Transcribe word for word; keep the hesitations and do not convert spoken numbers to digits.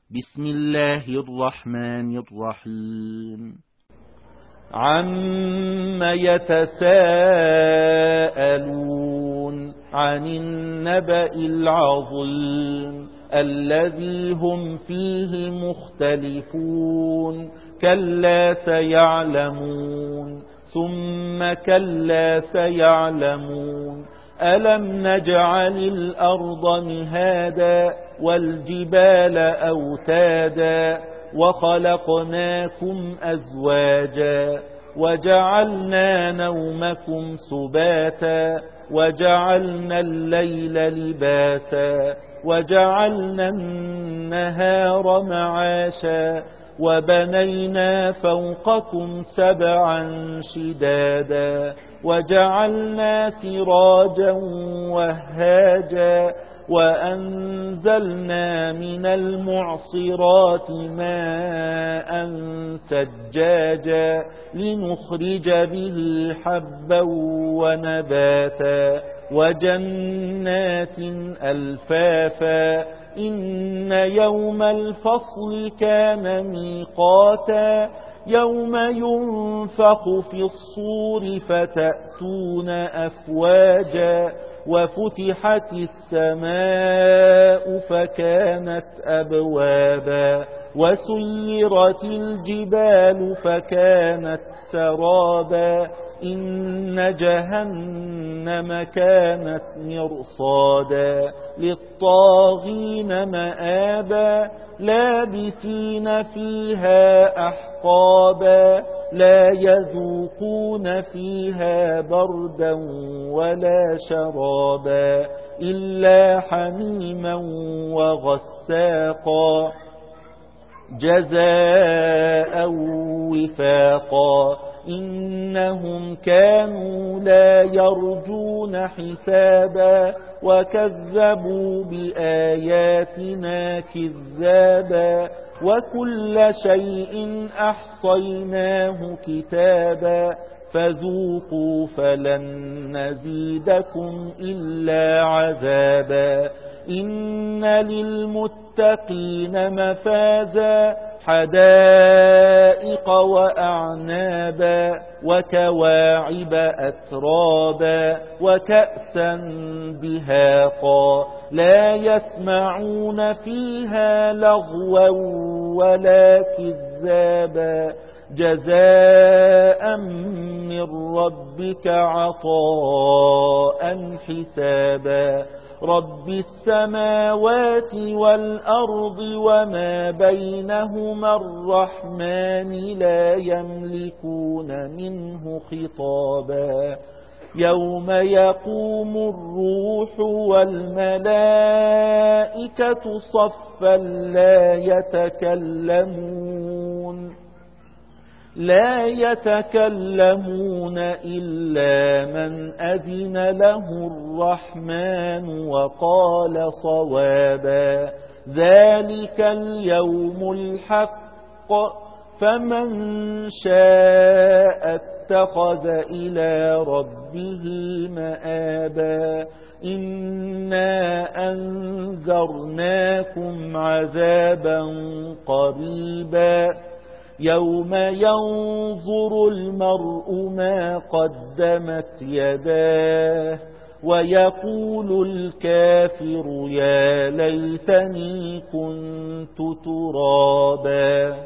بسم الله الرحمن الرحيم. عَمَّ يَتَسَاءَلُونَ عَنِ النَّبَإِ الْعَظِيمِ الَّذِي هُمْ فِيهِ مُخْتَلِفُونَ كَلَّا سَيَعْلَمُونَ ثُمَّ كَلَّا سَيَعْلَمُونَ أَلَمْ نَجْعَلِ الْأَرْضَ مِهَادًا وَالْجِبَالَ أَوْتَادًا وَخَلَقْنَاكُمْ أَزْوَاجًا وَجَعَلْنَا نَوْمَكُمْ سُبَاتًا وَجَعَلْنَا اللَّيْلَ لِبَاسًا وَجَعَلْنَا النَّهَارَ مَعَاشًا وَبَنَيْنَا فَوْقَكُمْ سَبْعًا شِدَادًا وَجَعَلْنَا سِرَاجًا وَهَّاجًا وَأَنزَلْنَا مِنَ الْمُعْصِرَاتِ مَاءً ثَجَّاجًا لِنُخْرِجَ بِهِ حَبًّا وَنَبَاتًا وَجَنَّاتٍ أَلْفَافًا إِنَّ يَوْمَ الْفَصْلِ كَانَ مِيقَاتًا يَوْمَ يُنفَخُ فِي الصُّورِ فَتَأْتُونَ أَفْوَاجًا وَفُتِحَتِ السَّمَاءُ فَكَانَتْ أَبْوَابًا وَسُيِّرَتِ الْجِبَالُ فَكَانَتْ سَرَابًا إِنَّ جَهَنَّمَ كَانَتْ مِرْصَادًا لِلطَّاغِينَ مَآبًا لَابِثِينَ فِيهَا أَحْقَابًا لا يذوقون فيها بردا ولا شرابا إلا حميما وغساقا جزاء وفاقا إنهم كانوا لا يرجون حسابا وكذبوا بآياتنا كذابا وكل شيء أحصيناه كتابا فذوقوا فلن نزيدكم إلا عذابا إن للمتقين مفازا حدائق وأعنابا وكواعب أترابا وكأسا دهاقا لا يسمعون فيها لغوا ولا كذابا جزاء من ربك عطاء حسابا رب السماوات والأرض وما بينهما الرحمن لا يملكون منه خطابا يوم يقوم الروح والملائكة صفا لا يتكلمون لا يتكلمون إلا من أذن له الرحمن وقال صوابا ذلك اليوم الحق فمن شاء اتخذ إلى ربه مآبا إنا أنذرناكم عذابا قريبا يوم ينظر المرء ما قدمت يداه ويقول الكافر يا ليتني كنت ترابا.